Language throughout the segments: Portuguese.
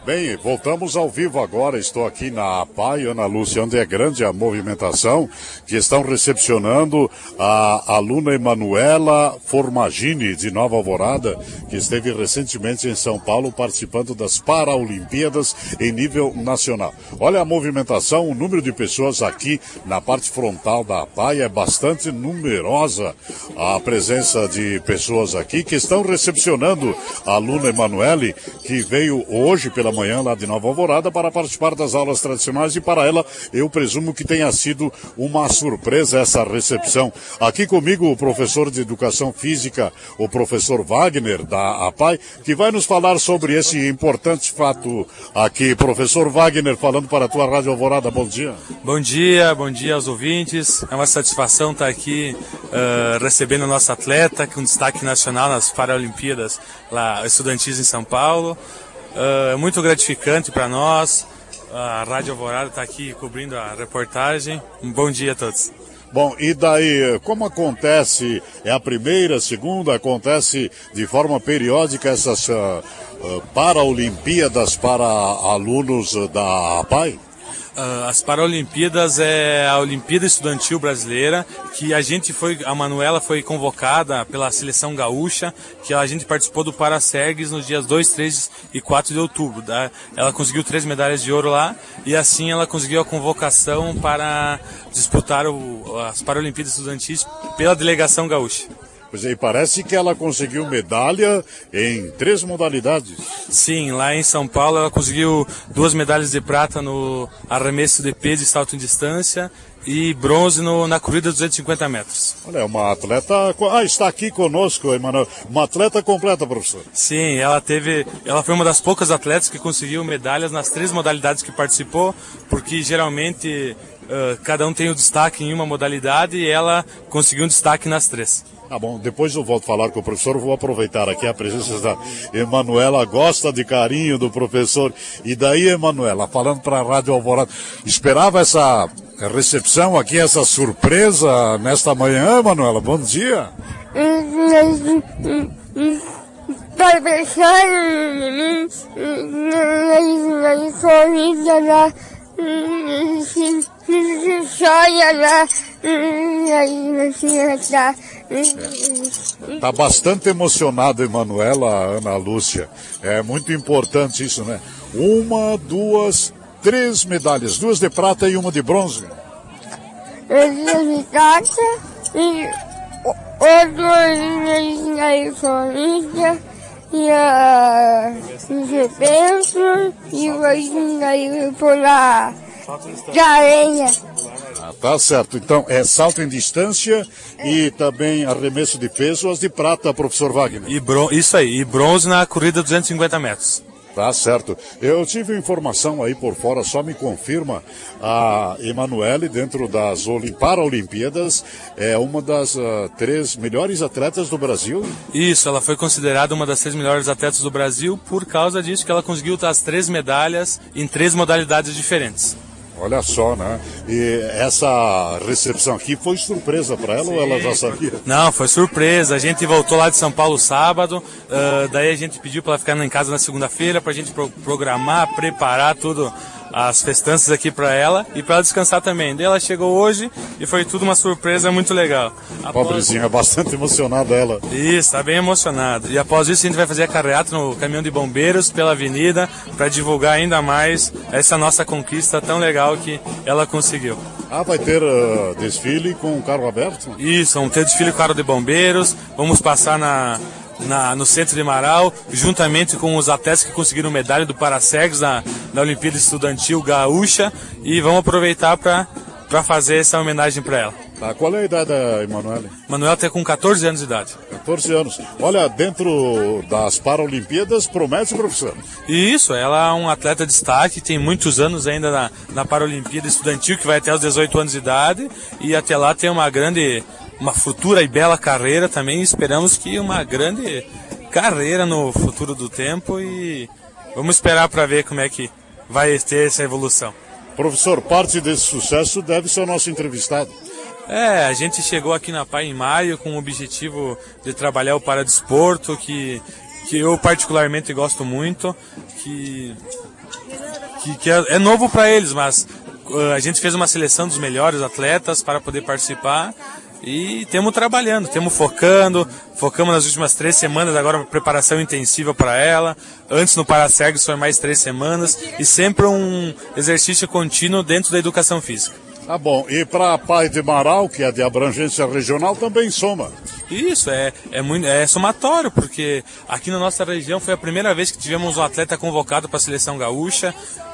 Bem, voltamos ao vivo agora. Estou aqui na APAI, Ana Lúcia, onde é grande a movimentação, que estão recepcionando a aluna Emanuela Formagini, de Nova Alvorada, que esteve recentemente em São Paulo participando das Paralimpíadas em nível nacional. Olha a movimentação, o número de pessoas aqui na parte frontal da APAI é bastante numerosa. A presença de pessoas aqui que estão recepcionando a aluna Emanuele, que veio hoje pela manhã lá de Nova Alvorada para participar das aulas tradicionais, e para ela eu presumo que tenha sido uma surpresa essa recepção. Aqui comigo o professor de Educação Física, o professor Wagner da APAI, que vai nos falar sobre esse importante fato aqui. Professor Wagner, falando para a tua Rádio Alvorada, bom dia. Bom dia aos ouvintes. É uma satisfação estar aqui recebendo o nosso atleta com destaque nacional nas Paralimpíadas lá estudantis em São Paulo. Muito gratificante para nós. A Rádio Alvorada está aqui cobrindo a reportagem. Um bom dia a todos. Bom, e daí, como acontece, é a primeira, segunda, acontece de forma periódica essas Paralimpíadas para alunos da APAI? As Paralimpíadas é a Olimpíada Estudantil Brasileira, que a Manuela foi convocada pela Seleção Gaúcha, que a gente participou do Paracergues nos dias 2, 3 e 4 de outubro. Ela conseguiu 3 medalhas de ouro lá, e assim ela conseguiu a convocação para disputar as Paralimpíadas Estudantis pela delegação gaúcha. Pois é, e parece que ela conseguiu medalha em 3 modalidades. Sim, lá em São Paulo ela conseguiu 2 medalhas de prata no arremesso de peso e salto em distância e bronze na corrida de 250 metros. Olha, é uma atleta... está aqui conosco, Emanuel. Uma atleta completa, professor. Sim, ela foi uma das poucas atletas que conseguiu medalhas nas 3 modalidades que participou, porque geralmente cada um tem o destaque em uma modalidade e ela conseguiu um destaque nas 3. Tá bom, depois eu volto a falar com o professor, vou aproveitar aqui a presença da Emanuela, gosta de carinho do professor. E daí, Emanuela, falando para a Rádio Alvorada, esperava essa recepção aqui, essa surpresa nesta manhã, Emanuela? Bom dia. Tá bastante emocionada, Emanuela, Ana Lúcia. É muito importante isso, né? 1, 2, 3 medalhas, 2 de prata e 1 de bronze. 2 de prata e 2 e a de peso e o pular de areia. Tá certo. Então, é salto em distância e também arremesso de peso, as de prata, professor Wagner. Isso aí, e bronze na corrida de 250 metros. Tá certo. Eu tive informação aí por fora, só me confirma, a Emanuele, dentro das Paralimpíadas, é uma das 3 melhores atletas do Brasil. Isso, ela foi considerada uma das 3 melhores atletas do Brasil por causa disso, que ela conseguiu as 3 medalhas em 3 modalidades diferentes. Olha só, né? E essa recepção aqui foi surpresa para ela. Sim, ou ela já sabia? Não, foi surpresa. A gente voltou lá de São Paulo sábado, daí a gente pediu para ela ficar em casa na segunda-feira para a gente programar, preparar tudo, as festanças aqui para ela e para ela descansar também. Daí ela chegou hoje e foi tudo uma surpresa muito legal. Pobrezinha, bastante emocionada ela. Isso, tá bem emocionada. E após isso a gente vai fazer a carreata no caminhão de bombeiros pela avenida para divulgar ainda mais essa nossa conquista tão legal que ela conseguiu. Vai ter desfile com o carro aberto? Isso, vamos ter desfile com o carro de bombeiros, vamos passar no centro de Marau, juntamente com os atletas que conseguiram medalha do Paracergues na Olimpíada Estudantil Gaúcha, e vamos aproveitar para fazer essa homenagem para ela. Tá, qual é a idade da Emanuele? Manuela está com 14 anos de idade. 14 anos. Olha, dentro das Paralimpíadas, promete, professor? Isso, ela é um atleta de destaque, tem muitos anos ainda na Paralimpíada Estudantil, que vai até os 18 anos de idade, e até lá tem uma futura e bela carreira também. Esperamos que uma grande carreira no futuro do tempo, e vamos esperar para ver como é que vai ter essa evolução. Professor, parte desse sucesso deve ser o nosso entrevistado. A gente chegou aqui na APAI em maio com o objetivo de trabalhar o paradesporto, que que eu particularmente gosto muito, que é novo para eles, mas a gente fez uma seleção dos melhores atletas para poder participar e estamos trabalhando, focamos nas últimas 3 semanas agora uma preparação intensiva para ela, antes no Paracergs foi mais 3 semanas e sempre um exercício contínuo dentro da educação física. Tá bom, e para a PAI de Marau, que é de abrangência regional, também soma. Isso, é somatório, porque aqui na nossa região foi a primeira vez que tivemos um atleta convocado para a seleção gaúcha.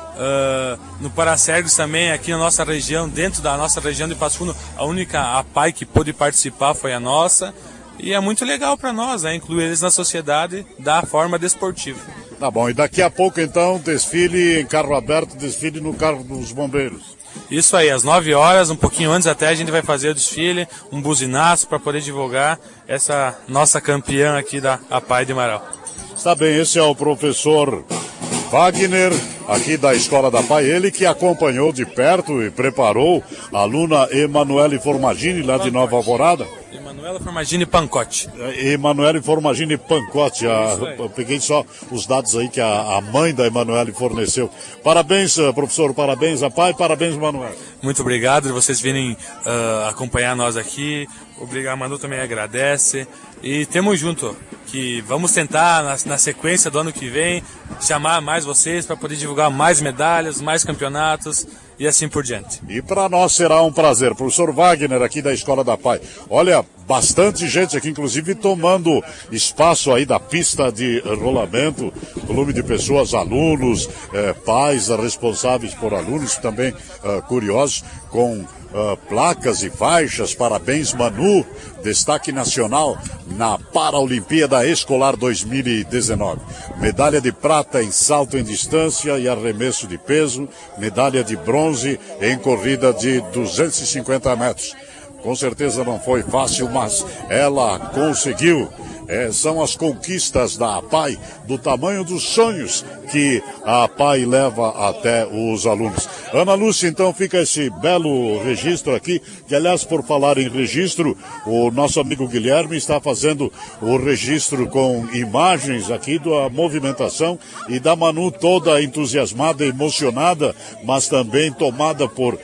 No Paracergs também, aqui na nossa região, dentro da nossa região de Passo Fundo, a única APAI que pôde participar foi a nossa. E é muito legal para nós, né, incluir eles na sociedade da forma desportiva. Tá bom, e daqui a pouco então, desfile em carro aberto, desfile no carro dos bombeiros. Isso aí, às 9 horas, um pouquinho antes até, a gente vai fazer o desfile, um buzinaço para poder divulgar essa nossa campeã aqui da APAI de Marau. Está bem, esse é o professor Wagner, aqui da Escola da PAI, ele que acompanhou de perto e preparou a aluna Emanuele Formagini, lá de Nova Alvorada. Emanuele Formagini Pancotti. Emanuele Formagini Pancotti, eu peguei só os dados aí que a mãe da Emanuele forneceu. Parabéns, professor, parabéns a PAI, parabéns, Emanuele. Muito obrigado de vocês virem acompanhar nós aqui. Obrigado, Manu também agradece. E temos junto, que vamos tentar, na sequência do ano que vem, chamar mais vocês para poder divulgar mais medalhas, mais campeonatos e assim por diante. E para nós será um prazer. Professor Wagner, aqui da Escola da PAI. Olha, bastante gente aqui, inclusive tomando espaço aí da pista de rolamento, volume de pessoas, alunos, pais responsáveis por alunos, também curiosos, com placas e faixas. Parabéns, Manu, destaque nacional na Paraolimpíada Escolar 2019. Medalha de prata em salto em distância e arremesso de peso, medalha de bronze em corrida de 250 metros. Com certeza não foi fácil, mas ela conseguiu. São as conquistas da APAI, do tamanho dos sonhos que a APAI leva até os alunos. Ana Lúcia, então fica esse belo registro aqui, que aliás, por falar em registro, o nosso amigo Guilherme está fazendo o registro com imagens aqui da movimentação e da Manu toda entusiasmada, emocionada, mas também tomada por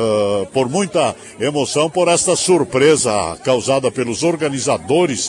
muita emoção por esta surpresa causada pelos organizadores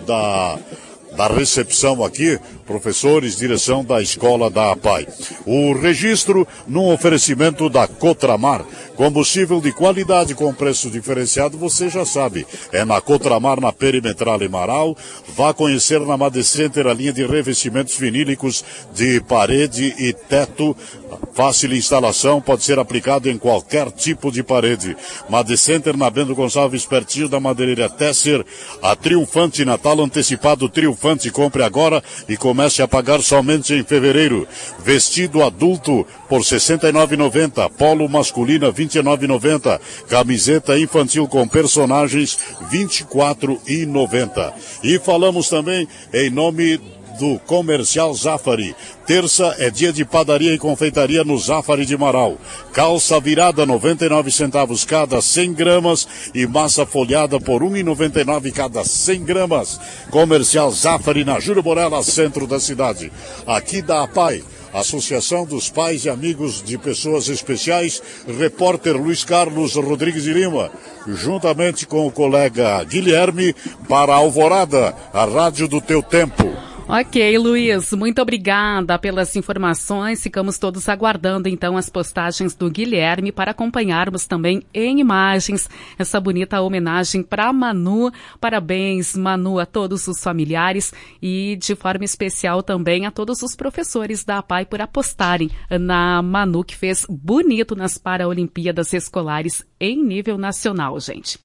da recepção aqui, professores, direção da Escola da APAI. O registro num oferecimento da Cotramar, combustível de qualidade com preço diferenciado, você já sabe, é na Cotramar, na Perimetral em Marau. Vá conhecer na Madecenter a linha de revestimentos vinílicos de parede e teto, fácil instalação, pode ser aplicado em qualquer tipo de parede. Madecenter na Bento Gonçalves, pertinho da madeireira Tesser. A Triunfante, Natal antecipado Triunfante, compre agora e comece a pagar somente em fevereiro. Vestido adulto por R$ 69,90, polo masculina R$ 29,90, camiseta infantil com personagens R$ 24,90. E falamos também em nome do Comercial Zafari. Terça é dia de padaria e confeitaria no Zafari de Marau. Calça virada 99 centavos cada 100 gramas e massa folhada por R$ 1,99 cada 100 gramas. Comercial Zafari na Júlio Borella, centro da cidade. Aqui da APAI, Associação dos Pais e Amigos de Pessoas Especiais, repórter Luiz Carlos Rodrigues de Lima, juntamente com o colega Guilherme, para a Alvorada, a rádio do teu tempo. Ok, Luiz, muito obrigada pelas informações. Ficamos todos aguardando, então, as postagens do Guilherme para acompanharmos também em imagens essa bonita homenagem para Manu. Parabéns, Manu, a todos os familiares e, de forma especial, também a todos os professores da APAI por apostarem na Manu, que fez bonito nas Paraolimpíadas Escolares em nível nacional, gente.